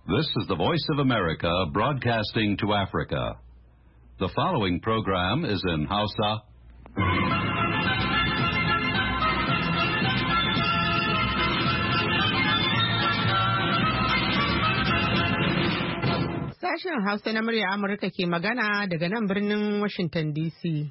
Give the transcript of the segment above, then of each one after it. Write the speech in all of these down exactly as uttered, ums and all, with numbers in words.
This is the Voice of America broadcasting to Africa. The following program is in Hausa. Sashen Hausa na murya Amurka ke magana daga nan birnin Washington D C.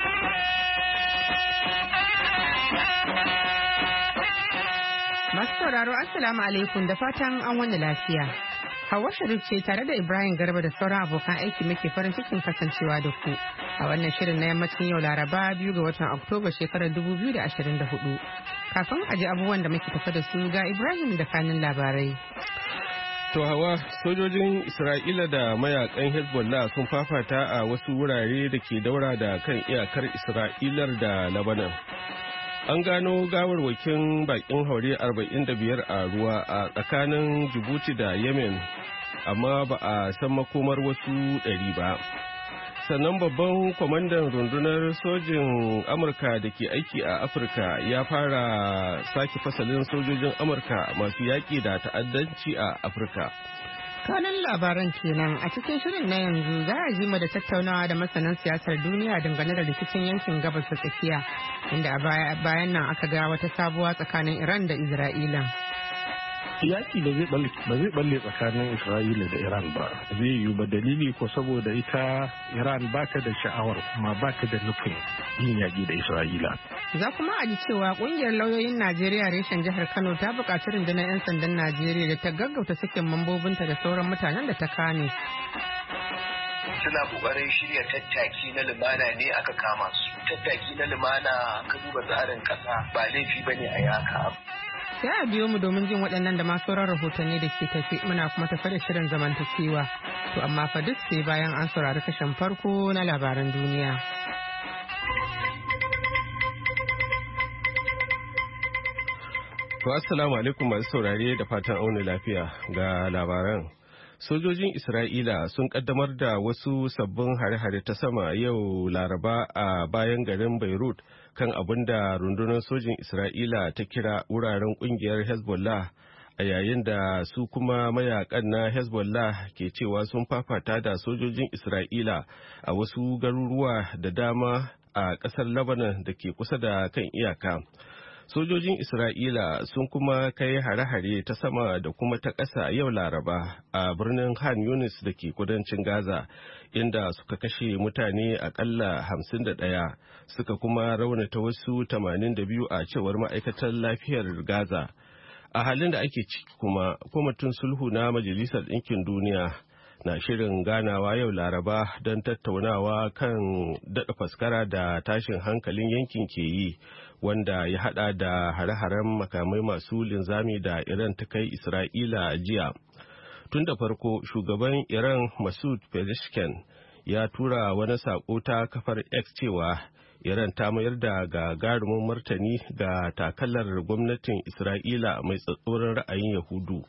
Masu sauraro Assalamu alaikum da fatan an wani lafiya. Hauwa Sharif ce tare da Ibrahim Garba da sauran abokan aiki muke farin cikin kasancewa da ku a wannan shirin na yammacin yau Laraba biyu ga watan Oktoba shekarar dubu biyu da ashirin da hudu. Kafin aji abubuwan da muke tafa da su ga Ibrahim da kanin labarai. To Hawa, sojojin Isra'ila da mayakan Hezbollah sun fafata a wasu wurare da ke daura da kan iyakar Isra'ilar da Lebanon. An gano gawarwakin bakin haure arba'in da biyar a ruwa a tsakanin Djibouti da Yemen, amma ba a san makomar wasu ɗari ba. Sannan babban kwamandan rundunar sojin Amurka da ke aiki a Afirka ya fara sake fasalin sojojin Amurka masu yaƙi da ta'addanci a Afirka. Kanan labaran kenan a cikin shirin na yanzu za a ji da tattaunawa da masanan siyasar duniya dangane da rikicin yankin gabas ta tsakiya, inda a bayan nan aka ga wata sabuwa tsakanin Iran da Isra'ila. Yaki ba zai balle tsakanin Isra'ila da Iran ba zai yiwu ba, dalili ko saboda ita Iran ba ta da sha'awar kuma ba ta da nufin yin yaki da Isra'ila. Za kuma a ji cewa kungiyar lauyoyin Najeriya reshen jihar Kano ta buƙaci rundunar 'yan sandan Najeriya da ta gaggauta sakin mambobinta da sauran mutanen da ta kame. Suna kokarin shirya tattaki na lumana ne aka kama su. Tattaki na lumana ka duba tsarin ƙasa ba laifi bane a yaka. Sai a biyo mu domin jin waɗannan da masu sauran rahotanni da ke tafi, muna kuma tafi da shirin zamantakewa. To amma fa duk sai bayan an saurari kashin farko na labaran duniya. To assalamu alaikum masu saurare da fatan auna lafiya ga labaran. Sojojin Isra'ila sun kaddamar da wasu sabbin hare-hare ta sama yau Laraba a bayan garin Beirut kan abin da rundunar sojin Isra'ila ta kira wuraren kungiyar Hezbollah, a yayin da su kuma mayakan na Hezbollah ke cewa sun fafata da sojojin Isra'ila a wasu garuruwa da dama a ƙasar Lebanon da ke kusa da kan iyaka. Sojojin Isra'ila sun kuma kai hare-hare ta sama da kuma ta ƙasa yau Laraba a birnin Khan Yunis da ke kudancin Gaza, inda suka kashe mutane akalla hamsin da ɗaya, suka kuma raunata wasu tamanin da biyu a cewar ma'aikatar lafiyar Gaza. A halin da ake ciki kuma, kwamitin sulhu na Majalisar Ɗinkin Duniya na shirin ganawa yau Laraba don tattaunawa kan daɗa faskara da tashin hankalin yankin ke yi, wanda ya hada da hare-haren makamai masu linzami da Iran ta kai Isra'ila jiya. Tun da farko shugaban Iran Masoud Pezeshkian ya tura wani sako ta kafar X cewa Iran ta mayar da gagarumin martani ga takalar gwamnatin Isra'ila mai tsatsoron ra'ayin Yahudu.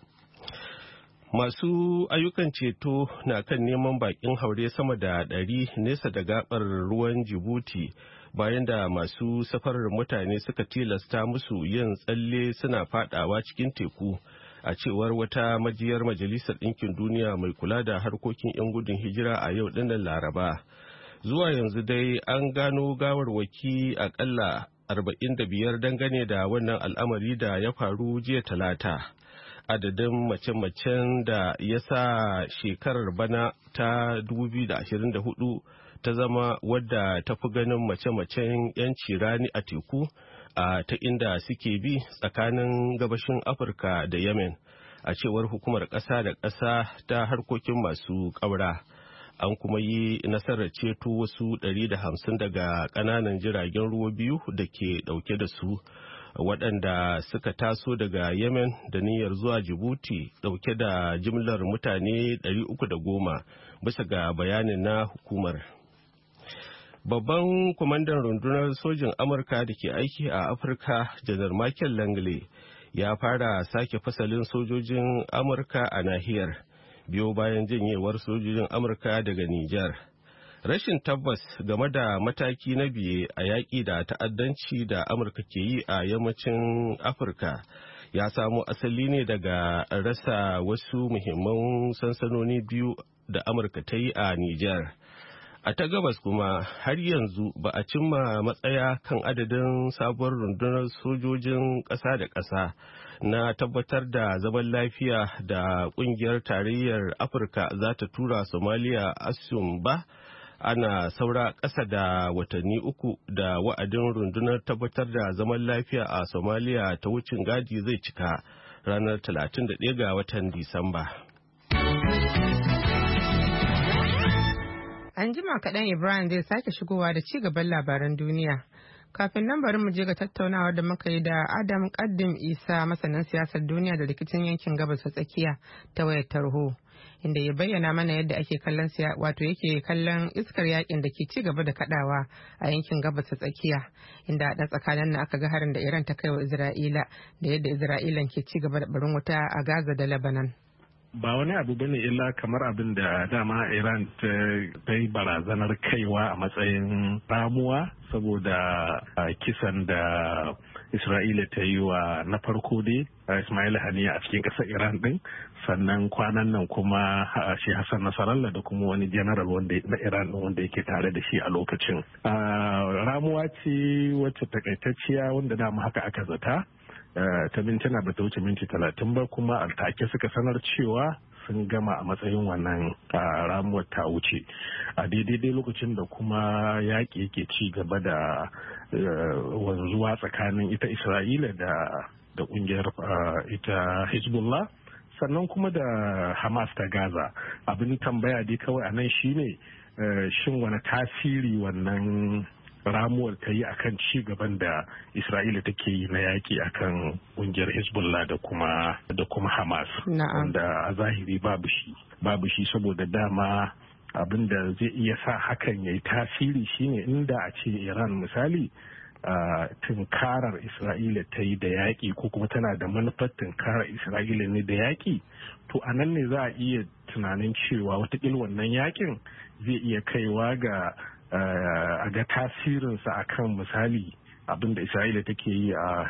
Masu ayyukan ceto na kan neman bakin haure sama da ɗari nesa da gabar ruwan Djibouti bayan da masu safarar mutane suka tilasta musu yin tsalle suna fadawa cikin teku, a cewar wata majiyar Majalisar Ɗinkin Duniya mai kula da harkokin 'yan gudun hijira a yau dinnan Laraba. Zuwa yanzu dai an gano gawarwaki akalla arba'in da biyar dangane da wannan al'amari da ya faru jiya Talata. Adadin mace-macen da ya sa shekarar bana ta dubu biyu da ashirin da hudu ta zama wadda ta fi ganin mace-macen 'yanci rani a teku a ta inda suke bi tsakanin gabashin Afirka da Yemen, a cewar hukumar ƙasa da ƙasa ta harkokin masu ƙaura. An kuma yi nasarar ceto wasu ɗari da hamsin daga ƙananan jiragen ruwa biyu da ke ɗauke da su, waɗanda suka taso daga Yemen da niyyar zuwa Djibouti ɗauke da jimlar mutane ɗari uku da goma bisa ga bayanin na hukumar. Babban kwamandan rundunar sojin Amurka da ke aiki a Afirka, Janar Michael Langley, ya fara sake fasalin sojojin Amurka a nahiyar, biyo bayan janyewar sojojin Amurka daga Nijar. Rashin tabbas game da mataki na biye a yaƙi da ta'addanci da Amurka ke yi a yammacin Afirka ya samo asali ne daga rasa wasu muhimman sansanoni biyu da Amurka ta yi a Nijar. A ta gabas kuma har yanzu ba a cimma matsaya kan adadin sabuwar rundunar sojojin ƙasa da ƙasa na tabbatar da zaman lafiya da ƙungiyar tarayyar Afirka za ta tura Somalia ASUM ba. Ana saura ƙasa da watanni uku da wa'adin rundunar tabbatar da zaman lafiya a Somalia ta wucin gadi zai cika ranar talatin da ɗaya ga watan Disamba. An jima kaɗan Ibrahim zai sake shigowa da ci gaban labaran duniya. Kafin nan bari mu je ga tattaunawar da muka yi da Adam Kaddim Isa masanin siyasar duniya da rikicin yankin gabas ta tsakiya ta wayar tarho, inda ya bayyana mana yadda ake kallon wato yake kallon iskar yakin da ke ci gaba da kadawa a yankin gabas ta tsakiya, inda a tsakanin na aka ga harin da Iran ta kai wa Isra'ila da yadda Isra'ilan ke ci gaba da barin wuta a Gaza da Lebanon. Ba wani abu bane illa kamar abin da dama Iran ta yi barazanar kaiwa a matsayin ramuwa saboda kisan da Isra'ila ta yi wa na farko dai Ismail Haniya a cikin ƙasar Iran din, sannan kwanan nan kuma shi Hassan Nasrallah da kuma wani general wanda na Iran wanda yake tare da shi a lokacin. Ramuwa ce wacce takaitacciya wanda dama haka aka zata. Uh, ta mintuna ba ta wuce minti talatin ba, kuma a take suka sanar cewa sun gama a matsayin wannan uh, ramuwar ta wuce a daidai lokacin da kuma yaƙi yake ci gaba da uh, wanzuwa tsakanin ita Isra'ila da da ƙungiyar uh, ita Hezbollah, sannan kuma da Hamas ta Gaza. Abin tambaya dai kawai a nan shine uh, shin wani tasiri wannan ramuwar ta yi akan ci gaban da Isra'ila take yi na yaki akan kungiyar Hezbollah da kuma da kuma Hamas, wanda a zahiri babu shi babu shi saboda dama abin da zai iya sa hakan yayi tasiri shine inda a ce Iran misali Uh, tunkarar Isra'ila ta yi da yaƙi ko kuma tana da manufar tunkarar Isra'ila ne da yaƙi, to a nan ne za a iya tunanin cewa watakila wannan yaƙin zai iya kaiwa ga uh, a ga tasirinsa a kan misali abin da Isra'ila take yi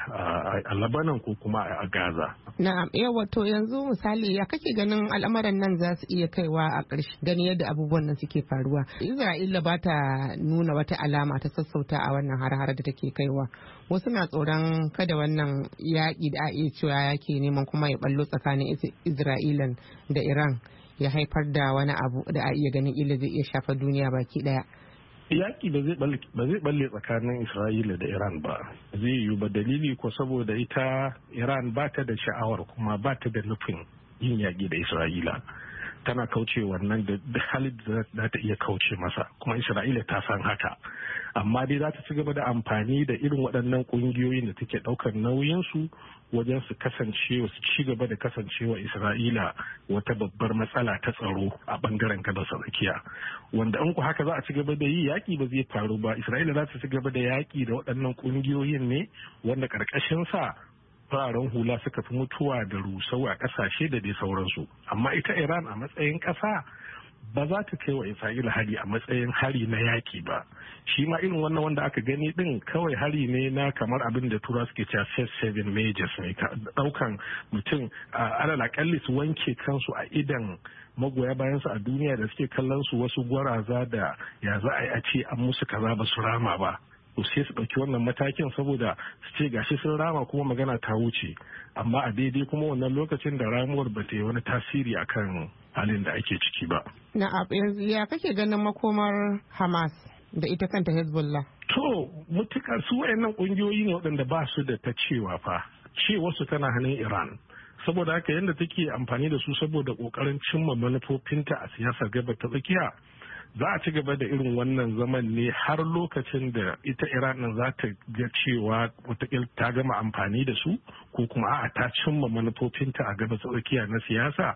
a Lebanon ko kuma a Gaza. Na'am, yawa to yanzu misali ya kake ganin al'amuran nan za su iya kaiwa a ƙarshe gani yadda abubuwan nan suke faruwa. Isra'ila ba ta nuna wata alama ta sassauta a wannan har-har da take kaiwa. Wasu na tsoron kada wannan yaƙi da a iya cewa yake neman kuma ya ballo tsakanin Isra'ilan da Iran ya haifar da wani abu da a iya ganin ila zai iya shafa duniya baki ɗaya. Yaƙi ba zai balle tsakanin Isra'ila da Iran ba, zai yiwu ba, dalili ko saboda ita Iran ba ta da sha'awar kuma ba ta da nufin yin yaƙi da Isra'ila. Tana kauce wannan da halin da za ta iya kauce masa, kuma Isra'ila ta san haka. Amma dai za ta ci gaba da amfani da irin waɗannan ƙungiyoyin da take ɗaukar nauyinsu wajen su kasance su ci gaba da kasancewa Isra'ila wata babbar matsala ta tsaro a bangaren gabas tsakiya, wanda in ku haka za a ci gaba da yi yaƙi ba zai faru ba. Isra'ila za ta ci gaba da yaƙi da waɗannan ƙungiyoyin ne wanda ƙarƙashin sa fararen hula suka fi mutuwa da rusau a ƙasashe da dai sauransu. Amma ita Iran a matsayin ƙasa ba za ta kai wa Isra'ila hari a matsayin hari na yaƙi ba. Shi ma irin wannan wanda aka gani din kawai hari ne na kamar abin da tura suke cewa first seven majors ne, daukan mutum alal akalli su wanke kansu a idan magoya bayansu a duniya da suke kallon su wasu gwaraza da ya za a yi a ce an musu kaza ba su rama ba. To sai su ɗauki wannan matakin saboda su ce gashi sun rama kuma magana ta wuce, amma a daidai kuma wannan lokacin da ramuwar ba ta yi wani tasiri akan halin da ake ciki ba. Na yanzu ya kake ganin makomar Hamas da ita kanta Hezbollah? To mutukar su wayannan kungiyoyi ne waɗanda ba su da ta cewa fa, ce wasu tana hannun Iran. Saboda haka yadda take amfani da su saboda ƙoƙarin cimma manufofinta a siyasar gabar ta tsakiya, za a ci gaba da irin wannan zaman ne har lokacin da ita Iran nan za ta ga cewa wataƙila ta gama amfani da su ko kuma a'a ta cimma manufofinta a gabas tsakiya na siyasa.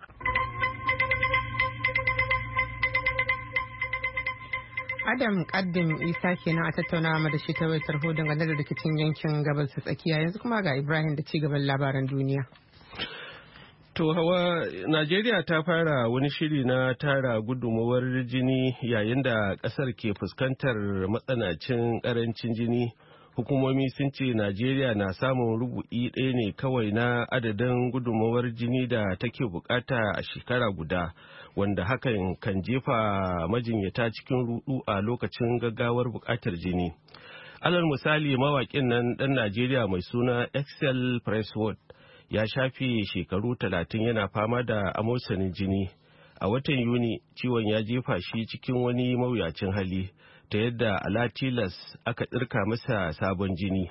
Adam Kaddim Isa kenan a tattaunawa da shi ta wayar tarho dangane da rikicin yankin gabas tsakiya. Yanzu kuma ga Ibrahim da ci gaban labaran duniya. To hawa, Najeriya ta fara wani shiri na tara gudunmawar jini yayin da kasar ke fuskantar matsanancin karancin jini Hukumomi sun ce Najeriya na samun rubu'i ɗaya ne kawai na adadin gudunmawar jini da take bukata a shekara guda, wanda hakan kan jefa majinyata cikin rudu a lokacin gaggawar bukatar jini. Alal misali, mawaƙin nan ɗan Najeriya mai suna Excel Presswood ya shafe shekaru talatin yana fama da amosanin jini. A watan Yuni, ciwon ya jefa shi cikin wani mawuyacin hali, ta yadda ala tilas aka ɗirka masa sabon jini.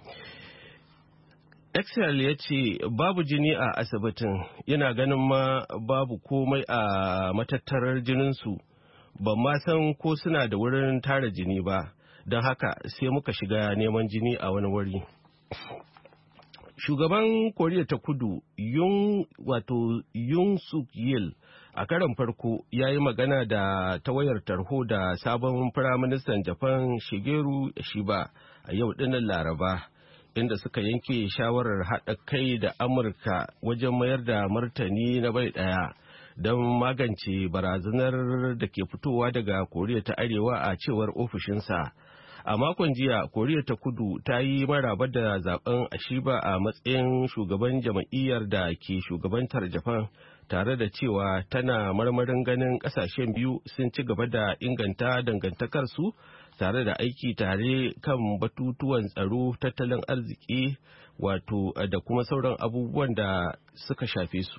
Excel ya ce babu jini a asibitin, yana ganin ma babu komai a matattarar jininsu, ban ma san ko suna da wurin tara jini ba, don haka sai muka shiga neman jini a wani wuri. Shugaban Koriya ta Kudu Yun wato Yun Suk Yeol a karon farko ya yi magana da ta wayar tarho da sabon firaministan Japan Shigeru Ishiba a yau dinnan Laraba, inda suka yanke shawarar haɗa kai da Amurka wajen mayar da martani na bai ɗaya don magance barazanar da ke fitowa daga Koriya ta Arewa a cewar ofishinsa. A makon jiya, Koriya ta Kudu ta yi maraba da zaben Ishiba a matsayin shugaban jam'iyyar da ke shugabantar Japan, tare da cewa tana marmarin ganin kasashen biyu sun ci gaba da inganta dangantakarsu tare da aiki tare kan batutuwan tsaro, tattalin arziki, wato da kuma sauran abubuwan da suka shafe su.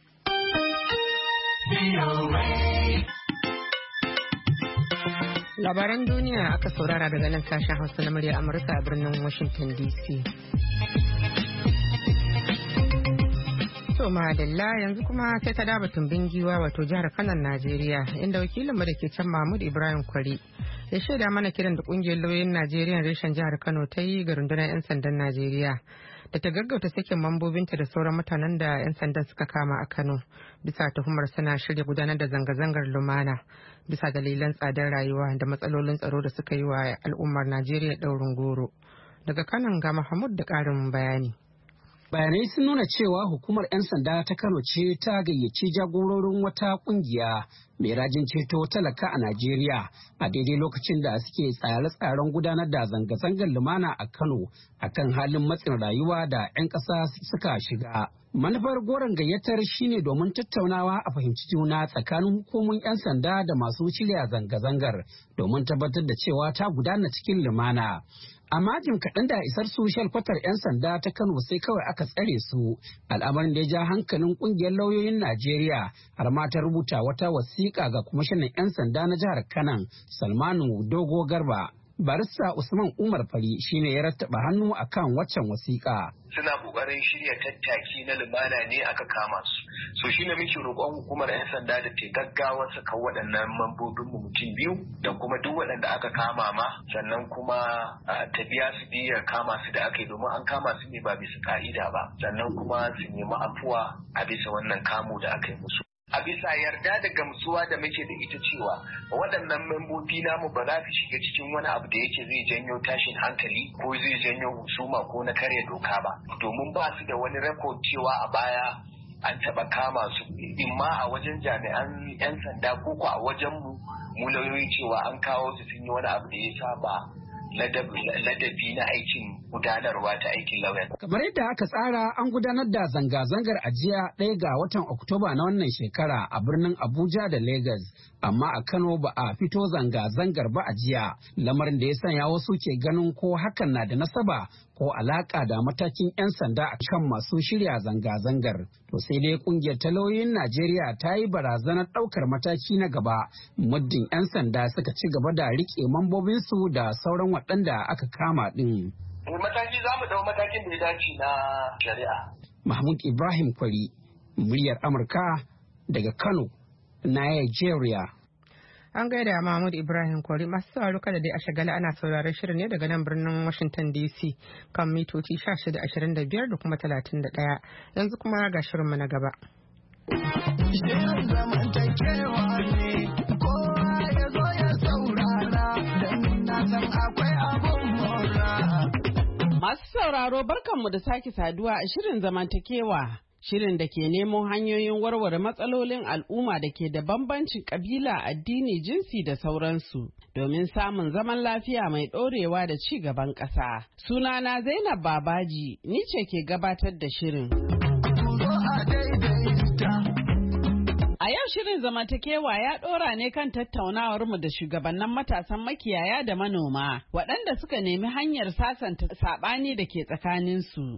Labaran duniya aka saurara daga nan sashen Hausa na murya Amurka a birnin Washington D C. To madalla, yanzu kuma sai ta daba tumbin giwa wato jihar Kano Najeriya, inda wakilin mu da ke can Mahmud Ibrahim Kwari ya shaida mana kiran da kungiyar lauyoyin Najeriya reshen jihar Kano ta yi ga rundunar 'yan sandan Najeriya da ta gaggauta sakin mambobinta da sauran mutanen da 'yan sandan suka kama a Kano bisa tuhumar suna shirya gudanar da zanga-zangar lumana bisa dalilan tsadar rayuwa da matsalolin tsaro da suka yi wa al'ummar Najeriya ɗaurin goro. Daga Kano ga Mahmud da ƙarin bayani. Bayanai sun nuna cewa hukumar 'yan sanda ta Kano ce ta gayyaci jagororin wata kungiya mai rajin ceto talaka a Najeriya a daidai lokacin da suke tsare-tsaren gudanar da zanga-zangar lumana a Kano akan halin matsin rayuwa da 'yan ƙasa suka shiga. Manufar goron gayyatar shine domin tattaunawa a fahimci juna tsakanin hukumomin 'yan sanda da masu shirya zanga-zangar domin tabbatar da cewa ta gudana cikin lumana. Amma jim kaɗan da isar su shalkwatar 'yan sanda ta Kano sai kawai aka tsare su, al'amarin da ya ja hankalin ƙungiyar lauyoyin Najeriya har ma ta rubuta wata wasiƙa ga kwamishinan 'yan sanda na jihar Kano Salmanu Dogo Garba. Barista Usman Umar Fari shine ya rattaba hannu akan waccan wasiƙa. Suna ƙoƙarin shirya tattaki na lumana ne aka kama su. So shine muke roƙon hukumar 'yan sanda da ta gaggawa saka waɗannan mambobin mu mutum biyu da kuma duk waɗanda aka kama ma, sannan kuma ta biya su biyar kama su da aka yi domin an kama su ne ba bisa ka'ida ba, sannan kuma su nemi afuwa a bisa wannan kamo da aka yi musu. A bisa yarda da gamsuwa da muke da ita cewa waɗannan membobi namu ba za su shiga cikin wani abu da yake zai janyo tashin hankali ko zai janyo husuma ko na karya doka ba, domin ba su da wani rekod cewa a baya an taɓa kama su imma a wajen jami'an 'yan sanda ko ko a wajen mu mu lauyoyi cewa an kawo su sun yi wani abu da ya saba ladabi na aikin gudanarwa ta aikin lauyan. Kamar yadda aka tsara, an gudanar da zanga-zangar ajiya ɗaya ga watan Oktoba na wannan shekara a birnin Abuja da Lagos, amma a Kano ba a fito zanga-zangar ba a jiya, lamarin da ya sanya wasu ke ganin ko hakan na da nasaba ko alaka da matakin 'yan sanda a kan masu shirya zanga-zangar. To sai dai kungiyar talauyoyin Najeriya ta yi barazanar ɗaukar mataki na gaba muddin 'yan sanda suka ci gaba da riƙe mambobinsu da sauran waɗanda aka kama ɗin. Mataki za mu dau matakin da ya dace na shari'a. Mahmud Ibrahim Kwari, muryar Amurka daga Kano, Nigeria. An gaida Mahmud Ibrahim Kwari. Masu sauraro kada dai a shagala ana sauraron shirin ne daga nan birnin Washington D C kan mitoci shida ashirin da biyar da kuma talatin da ɗaya. Yanzu kuma ga shirinmu na gaba. Shirin zamantakewa ne, kowa ya zo ya saurara, don na san akwai abun mora. Masu sauraro barkanmu da sake saduwa a shirin zamantakewa. shirin da ke nemo hanyoyin warware matsalolin al'umma da ke da bambancin kabila, addini, jinsi da sauransu domin samun zaman lafiya mai ɗorewa da ci gaban ƙasa. Sunana Zainab Babaji, ni ce ke gabatar da shirin. A yau shirin zamantakewa ya ɗora ne kan tattaunawarmu da shugabannin matasan makiyaya da manoma waɗanda suka nemi hanyar sasanta saɓani da ke tsakaninsu.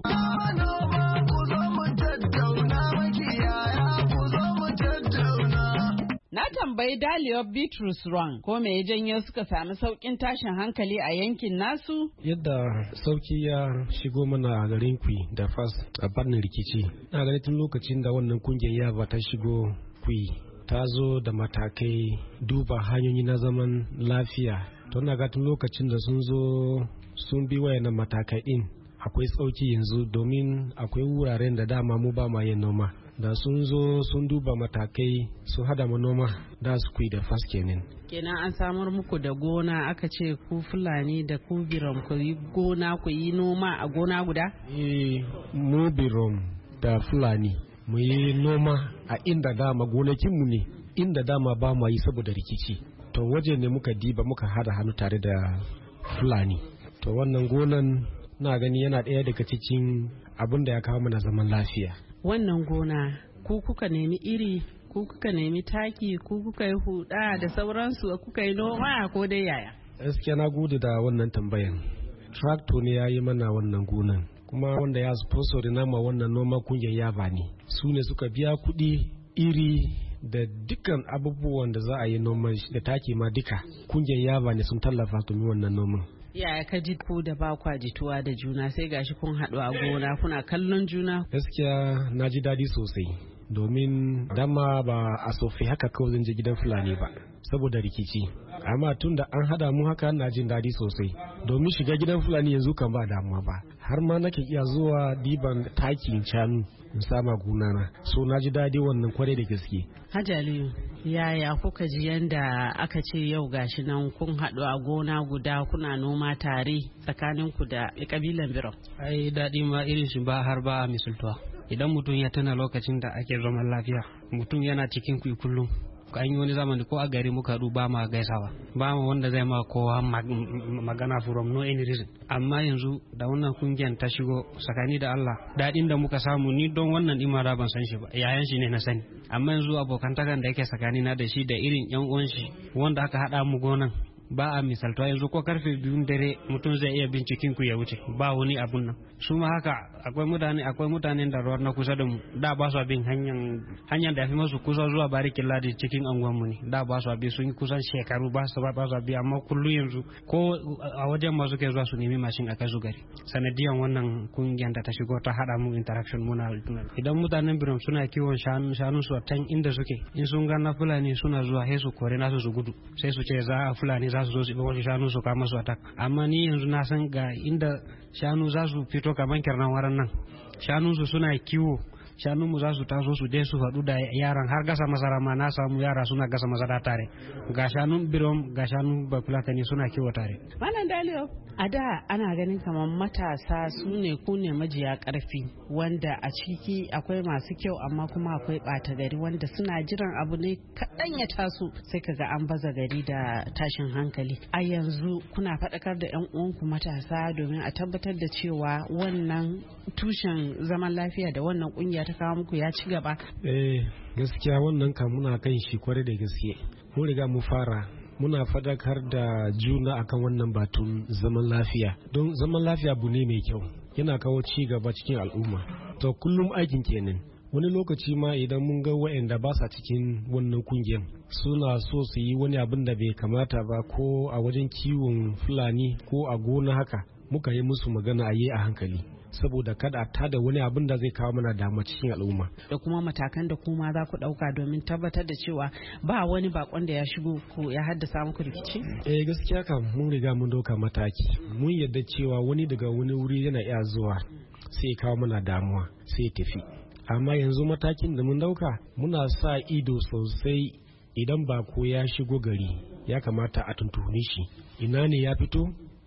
Na tambayi Daliyo Bitrus Ron ko me ya janyo suka sami saukin tashin hankali a yankin nasu? Yadda sauki ya shigo mana a garin Kwi da Fas a fannin rikici. Na gani tun lokacin da wannan kungiyar Yaba ta shigo Kwi ta zo da matakai duba hanyoyi na zaman lafiya. To na ga tun lokacin da sun zo sun bi wayannan matakai din akwai sauki yanzu domin akwai wuraren da dama mu ba ma yin noma. Da sun zo sun duba matakai sun hada manoma da su kui da fas kenan. Kenan an samar muku da gona aka ce ku Fulani da ku Birom ku yi gona ku yi noma a gona guda? Eh, mu Birom da Fulani mu yi noma a inda dama gonakinmu ne inda dama ba mu yi saboda rikici. To waje ne muka diba muka hada hannu tare da Fulani. To wannan gonan na gani yana ɗaya daga cikin abin da ya kawo mana zaman lafiya. Wannan gona ku kuka nemi iri, ku kuka nemi taki, ku kuka yi huda da sauransu, kuka yi noma ko dai yaya? Gaskiya na gode da wannan tambayan. Tractor ne ya yi mana wannan gonan, kuma wanda ya sponsor nama wannan noma kungiyar Yaba ne. Su ne suka biya kuɗi, iri da dukkan abubuwan da za a yi noman da taki ma duka. Kungiyar Yaba ne sun tallafa domin wannan noman. Yaya ka ji ku da ba kwa jituwa da juna sai gashi kun haɗu a gona kuna kallon juna? Gaskiya na ji daɗi sosai domin dama ba a sofi haka kawai zan je gidan Fulani ba saboda rikici. Amma tun da an haɗa mu haka na jin daɗi sosai domin shiga gidan Fulani yanzu kan ba damuwa ba. Har ma nake iya zuwa diban takin shanu in sama gunana. So na ji daɗi wannan kwarai da gaske. Hajaliyu, yaya kuka ji yanda aka ce yau gashi nan kun haɗu a gona guda kuna noma tare tsakaninku da kabilan Birom? Ai daɗi ma irin shi ba har ba misaltuwa. Idan mutum ya tana lokacin da ake zaman lafiya, mutum yana cikin kuyi kullum. An yi wani zamani ko a gari muka haɗu ba ma gaisawa, ba ma wanda zai ma kowa magana from no any reason. Amma yanzu da wannan kungiyar ta shigo tsakani da Allah, daɗin da muka samu ni don wannan imara ban san shi ba, yayan shi ne na sani. Amma yanzu abokantakan da yake tsakani na da shi da irin yan uwan shi wanda aka haɗa mu gonan ba a misaltuwa yanzu ko karfe biyun dare mutum zai iya binciken ku ya wuce ba wani abun nan. Su ma haka akwai mutane akwai mutanen da ruwar na kusa da mu da ba su bin hanyar hanyar da fi masu kusa zuwa barikin ladi cikin anguwan mu ne da ba su bi sun kusan shekaru ba su ba su bi amma kullu yanzu ko a wajen ma suke zuwa su nemi mashin a kai su gari sanadiyan wannan kungiyar da ta shigo ta hada mu interaction muna. Idan mutanen Birom suna kiwon shanu su a can inda suke in sun ga na Fulani suna zuwa sai su kore nasu su gudu sai su ce za a Fulani za su zo su bi wasu shanu su kama su attack. Amma ni yanzu na san ga inda shanu za su fito kaman kirnan waran nan shanunsu suna kiwo shanunmu za su taso su je su haɗu da yaran har gasa masara ma na samu yara suna gasa masara tare ga shanun Birom ga shanun Bafulatani suna kiwo tare. Malam Daliyo, a da ana ganin kamar matasa su ne ku ne majiya ƙarfi wanda a ciki akwai masu kyau amma kuma akwai ɓata gari wanda suna jiran abu ne kaɗan ya taso sai kaga an baza gari da tashin hankali. A yanzu kuna faɗakar da 'yan uwanku matasa domin a tabbatar da cewa wannan tushen zaman lafiya da wannan ƙungiya ta kawo muku ya ci gaba. Eh gaskiya wannan kan muna kan shi kwarai da gaske. Mun riga mu fara muna fadakar da juna akan wannan batun zaman lafiya don zaman lafiya abu ne mai kyau yana kawo ci gaba cikin al'umma. To kullum aikin kenan. Wani lokaci ma idan mun ga waɗanda ba sa cikin wannan kungiyar suna so su yi wani abin da bai kamata ba ko a wajen kiwon Fulani ko a gona haka muka yi musu magana a yi a hankali. Saboda kada a tada wani abin da zai kawo mana dama cikin al'umma. Da kuma matakan da kuma za ku ɗauka domin tabbatar da cewa ba wani bakon da ya shigo ko ya haddasa muku rikici? Eh gaskiya kam mun riga mun ɗauka mataki. Mun yadda cewa wani daga wani wuri yana iya zuwa sai ya kawo mana damuwa sai ya tafi. Amma yanzu matakin da mun ɗauka muna sa ido sosai idan bako ya shigo gari ya kamata a tuntuni shi. Ina ne ya fito?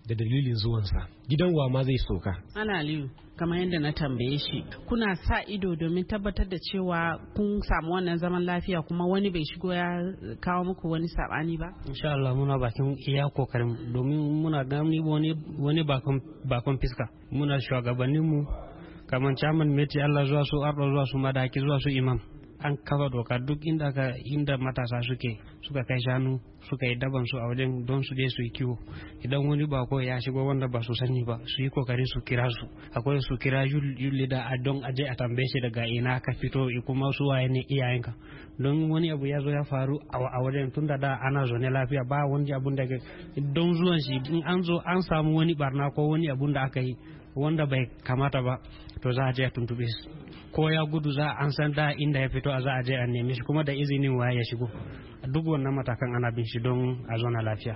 da dalilin zuwansa, gidan wa ma zai soka. Ana Aliyu, kamar yadda na tambaye shi, kuna sa ido domin tabbatar da cewa kun samu wannan zaman lafiya kuma wani bai shigo ya kawo muku wani sabani ba? Insha Allah muna bakin iya kokarin domin muna gani wani wani bakon bakon fiska. Muna shugabannin mu kamar chairman meti Allah zuwa su ardo zuwa su madaki zuwa su imam. An kafa doka duk inda ka inda matasa suke suka kai shanu suka yi daban su a wajen don su je su yi kiwo, idan wani bako ya shigo wanda ba su sani ba su yi kokari su kira su, akwai su kira yulli da a don aje a tambaye shi daga ina ka fito kuma su waye ne iyayenka, don wani abu ya zo ya faru a wajen tun da da ana zaune lafiya ba wani abun da don zuwan shi in an zo an samu wani barna ko wani abun da aka yi wanda bai kamata ba to za a je a tuntube su, ko ya gudu za an san da inda ya fito a za a je a neme shi kuma da izinin waya ya shigo. Duk wannan matakan ana bin shi don a zauna lafiya.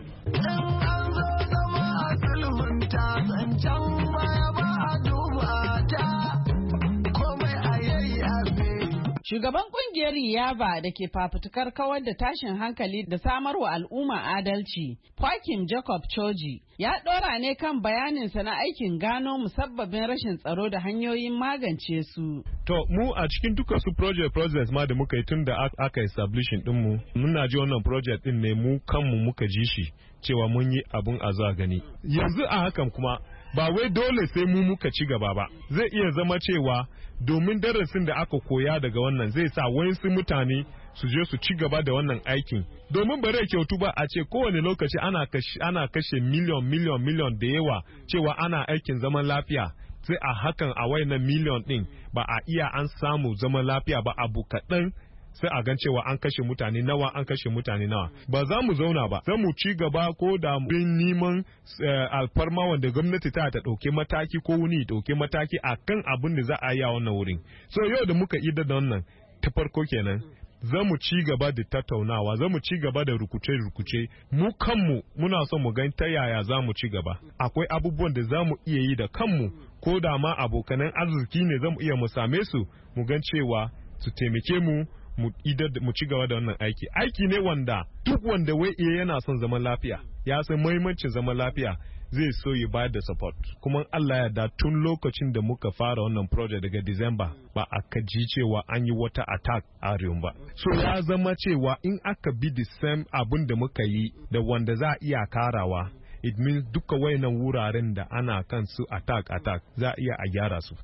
Shugaban kungiyar Yaba da ke fafutukar kawar da tashin hankali da samarwa al'umma adalci, Joaquim Jacob Choji, ya ɗora ne kan bayaninsa na aikin gano musabbabin rashin tsaro da hanyoyin magance su. To, mu a cikin duka su project projects ma da muka yi tun da aka establishing ɗinmu, muna ji wannan project ɗin ne mu kanmu muka ji shi cewa mun yi abun a za gani. Yanzu a hakan kuma ba wai dole sai mu muka ci gaba ba, zai iya zama cewa domin darasin da aka koya daga wannan zai sa wayansu mutane su je su ci gaba da wannan aikin, domin ba rai kyautu ba a ce kowane lokaci ana kashe ana kashe miliyon miliyon miliyon da yawa cewa ana aikin zaman lafiya, sai a hakan a wayannan miliyon din ba a iya an samu zaman lafiya ba, abu kaɗan sai a gan cewa an kashe mutane nawa an kashe mutane nawa. Ba za mu zauna ba, za mu ci gaba ko da bin neman alfarma wanda gwamnati ta ta ɗauke mataki ko wuni ɗauke mataki a kan abin da za a yi a wannan wurin. So yau da muka ida da wannan ta farko kenan, za mu ci gaba da tattaunawa, za mu ci gaba da rukuce-rukuce, mu kanmu muna son mu gan ta yaya za mu ci gaba. Akwai abubuwan da za mu iya yi da kanmu, ko da ma abokanan arziki ne za mu iya mu same su, mu gan cewa su taimake mu mu mu ci gaba da wannan aiki. Aiki ne wanda duk wanda wai iya yana son zaman lafiya, ya san muhimmancin zaman lafiya, zai so ya bayar da support. Kuma Allah ya da tun lokacin da muka fara wannan project daga December ba aka ji cewa an yi wata attack a Riyon ba. So ya zama cewa in aka bi the same abin da muka yi da wanda za a iya karawa, it means duka wayannan wuraren da ana kan su attack attack za a iya a gyara su.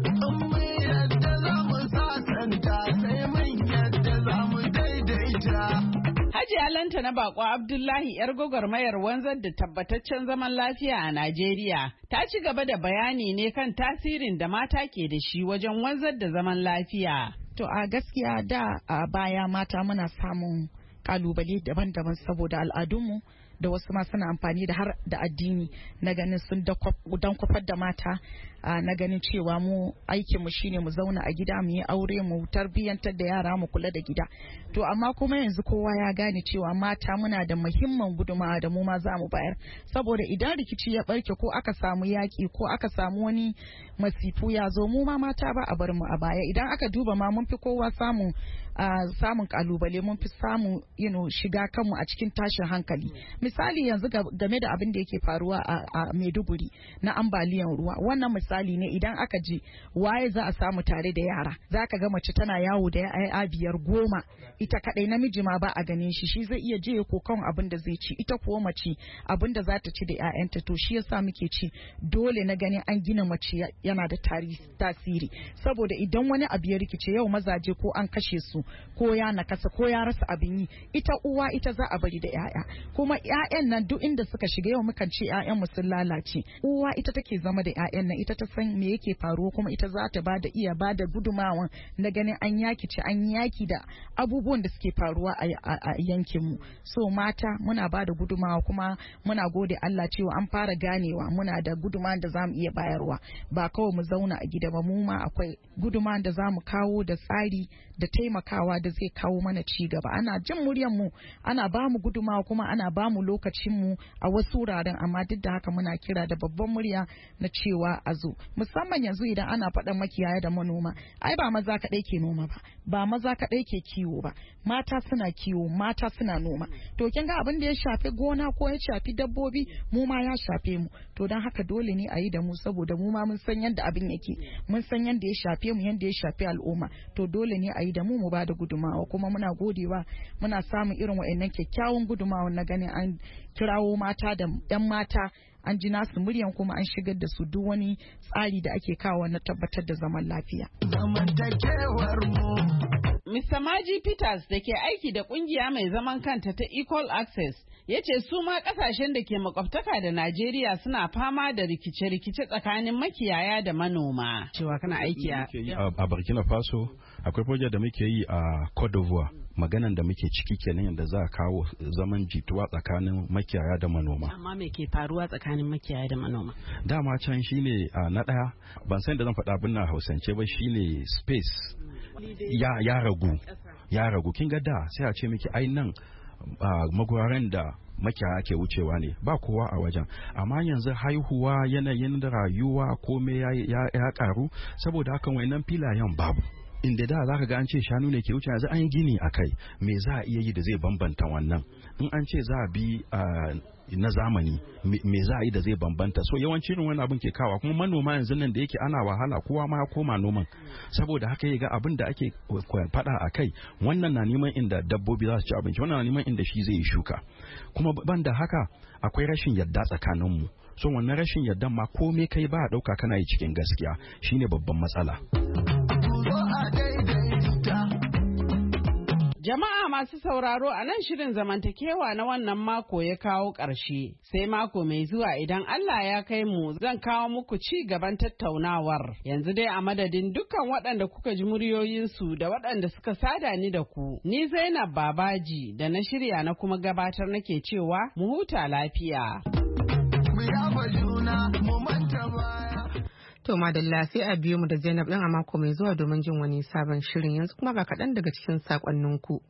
Hajiya Lanta na Bako Abdullahi yar gwagwarmayar wanzar da tabbataccen zaman lafiya a Najeriya ta ci gaba da bayani ne kan tasirin da mata ke da shi wajen wanzar da zaman lafiya. To a gaskiya da a baya mata muna samun kalubale daban-daban saboda al'adunmu da wasu ma suna amfani da har da addini na ganin sun dan kwafar da mata, na ganin cewa mu aikin mu shine mu zauna a gida mu yi aure mu tarbiyyantar da yara mu kula da gida. To amma kuma yanzu kowa ya gane cewa mata muna da muhimman gudunmawa da mu ma za mu bayar, saboda idan rikici ya barke ko aka samu yaki ko aka samu wani masifu ya zo, mu ma mata ba a bar mu a baya. Idan aka duba ma mun fi kowa samun samun kalubale, mun fi samu you know, shiga kanmu a cikin tashin hankali. Misali yanzu game da abin da yake faruwa a Maiduguri na ambaliyan ruwa, wannan misali ne. Idan aka je waye za a samu tare da yara, za ka ga mace tana yawo da ya'ya biyar goma ita kadai, namiji ma ba a ganin shi, shi zai iya je ko kan abin da zai ci, ita kuwa mace abin da za ta ci da 'ya'yanta. To shi yasa muke ci dole na ganin an gina mace yana da tasiri, saboda idan wani abu ya rikice yau mazaje ko an kashe su ko ya nakasa ko ya rasa abin yi, ita uwa ita za a bari da 'ya'ya. Kuma 'ya'yan nan duk inda suka shiga yau mukan ce 'ya'yan mu sun lalace, uwa ita take zama da 'ya'yan nan, ita ta san me yake faruwa kuma ita za ta bada iya bada gudumawa na ganin an yaki ce an yaki da abubuwan da suke faruwa a yankin mu. So mata muna bada gudumawa kuma muna gode Allah cewa an fara ganewa muna da gudumawa da zamu iya bayarwa, ba kawai mu zauna a gida ba, mu ma akwai gudumawa da zamu kawo da tsari da taimakawa da zai kawo mana ci gaba. Ana jin muryar mu, ana ba mu gudumawa kuma ana ba mu lokacin mu a wasu wuraren, amma duk da haka muna kira da babban murya na cewa a zo su musamman yanzu idan ana faɗan makiyaya da manoma ai ba maza kaɗai ke noma ba ba maza kaɗai ke kiwo ba mata suna kiwo mata suna noma to kin ga abin da ya shafi gona ko ya shafi dabbobi mu ma ya shafe mu to don haka dole ne a yi da mu saboda mu ma mun san yadda abin yake mun san yadda ya shafe mu yadda ya shafi al'umma to dole ne a yi da mu mu ba da gudumawa kuma muna godewa muna samun irin wa'annan kyakkyawan gudumawa na ganin an kirawo mata da 'yan mata an ji nasu muryan kuma an shigar da su duk wani tsari da ake kawo na tabbatar da zaman lafiya. Mister Maji Peters da ke aiki da kungiya mai zaman kanta ta Equal Access ya ce su ma kasashen da ke makwabtaka da Najeriya suna fama da rikice-rikice tsakanin makiyaya da manoma. Cewa kana aiki a Burkina Faso akwai project da muke yi a Cote d'Ivoire maganan da muke ciki kenan yadda za a kawo zaman jituwa tsakanin makiyaya da manoma. Amma me ke faruwa tsakanin makiyaya da manoma? Dama can shine na ɗaya ban san da zan faɗa abin na Hausance ba shine space ya ya ragu ya ragu kin ga da sai a ce miki ai nan magwaren da makiyaya ke wucewa ne ba kowa a wajen amma yanzu haihuwa yanayin da rayuwa komai ya karu saboda hakan wayannan filayen babu inda da za ka ga an ce shanu ne ke wuce yanzu an yi gini a kai me za a iya yi da zai bambanta wannan in an ce za a bi na zamani me za a yi da zai bambanta so yawanci irin wani abin ke kawa kuma manoma yanzu nan da yake ana wahala kowa ma ya koma noman saboda haka ya ga abin da ake faɗa a kai wannan na neman inda dabbobi za su ci abinci wannan na neman inda shi zai yi shuka kuma ban da haka akwai rashin yadda tsakaninmu so wannan rashin yadda ma komai kai ba a ɗauka kana yi cikin gaskiya shine babban matsala. Jama'a masu sauraro a nan shirin zamantakewa na wannan mako ya kawo ƙarshe. Sai mako mai zuwa idan Allah ya kai mu zan kawo muku ci gaban tattaunawar. Yanzu dai a madadin dukkan waɗanda kuka ji muryoyinsu da waɗanda suka sada ni da ku. Ni Zainab Babaji da na shirya na kuma gabatar nake cewa mu huta lafiya. Mu yaba juna mu manta baya. To madalla sai a biyo mu da Zainab ɗin a mako mai zuwa domin jin wani sabon shirin yanzu kuma ga kaɗan daga cikin sakonninku.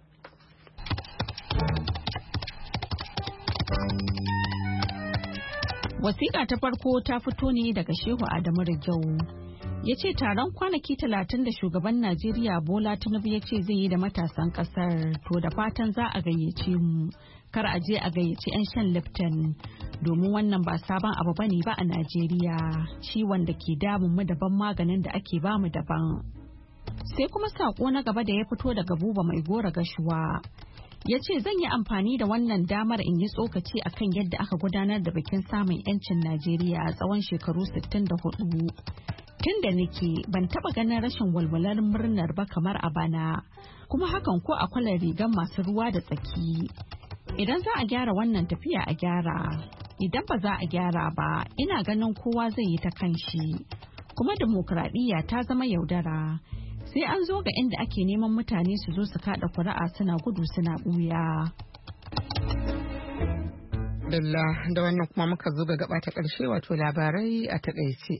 Wasiƙa ta farko ta fito ne daga Shehu Adamu Rijau. Ya ce taron kwanaki talatin da shugaban Najeriya Bola Tinubu ya ce zai yi da matasan ƙasar to da fatan za a gayyace mu. Kar a je a gayyaci 'yan shan Lipton domin wannan ba sabon abu bane ba a Najeriya ciwon da ke damun mu daban maganin da ake ba mu daban. Sai kuma sako na gaba da ya fito daga Buba Mai Gora Gashuwa ya ce zan yi amfani da wannan damar in yi tsokaci akan yadda aka gudanar da bikin samun 'yancin Najeriya a tsawon shekaru sittin da hudu. Tun da nake ban taba ganin rashin walwalar murnar ba kamar a bana kuma hakan ko a kwalar rigar masu ruwa da tsaki. Idan za a gyara wannan tafiya a gyara, idan ba za a gyara ba ina ganin kowa zai yi ta kanshi. Kuma dimokuraɗiyya ta zama yaudara. Sai an zo ga inda ake neman mutane su zo su kaɗa kuri'a suna gudu suna ɓuya. Dalla da wannan kuma muka zo ga gaba ta ƙarshe wato labarai a taƙaice.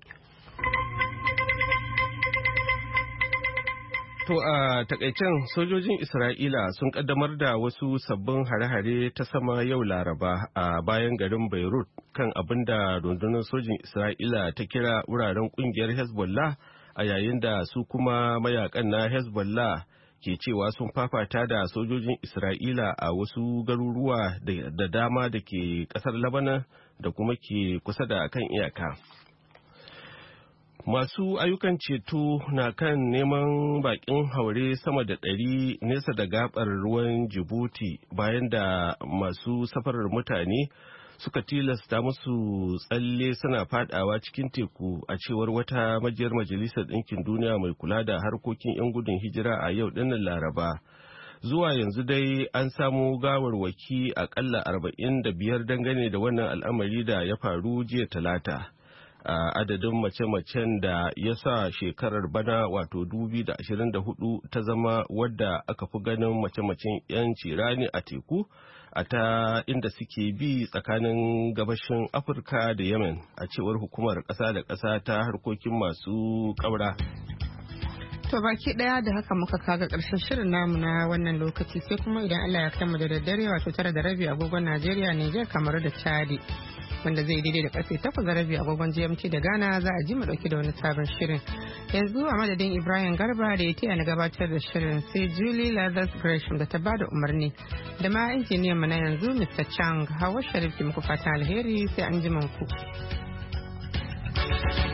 To a takaicen sojojin Isra'ila sun kaddamar da wasu sabbin hare-hare ta sama yau Laraba a bayan garin Beirut kan abin da rundunar sojin Isra'ila ta kira wuraren kungiyar Hezbollah a yayin da su kuma mayakan na Hezbollah ke cewa sun fafata da sojojin Isra'ila a wasu garuruwa da dama da ke kasar Lebanon da kuma ke kusa da kan iyaka. Masu ayyukan ceto na kan neman bakin haure sama da ɗari nesa da gabar ruwan Djibouti bayan da masu safarar mutane suka tilasta musu tsalle suna fadawa cikin teku a cewar wata majiyar Majalisar Ɗinkin Duniya mai kula da harkokin 'yan gudun hijira a yau dinnan Laraba. Zuwa yanzu dai an samu gawarwaki akalla arba'in da biyar dangane da wannan al'amari da ya faru jiya Talata. a adadin mace-macen da ya sa shekarar bana wato dubi da ashirin da hudu ta zama wadda aka fi ganin mace-macen 'yan cirani a teku a ta inda suke bi tsakanin gabashin Afirka da Yemen a cewar hukumar ƙasa da ƙasa ta harkokin masu ƙaura. To baki daya da haka muka kaga ƙarshen shirin namu na wannan lokaci sai kuma idan Allah ya kai mu da daddare wato tara da rabi agogon Najeriya, Niger, kamar da Chadi. wanda zai daidai da karfe takwas da rabi agogon G M T da Ghana za a ji mu dauki da wani sabon shirin. Yanzu a madadin Ibrahim Garba da ya taya na gabatar da shirin sai Julie Leathers Gresham da ta bada umarni da ma injiniyan mu na yanzu Mister Chang. Hawa Sharif ke muku fata alheri sai an ji ku.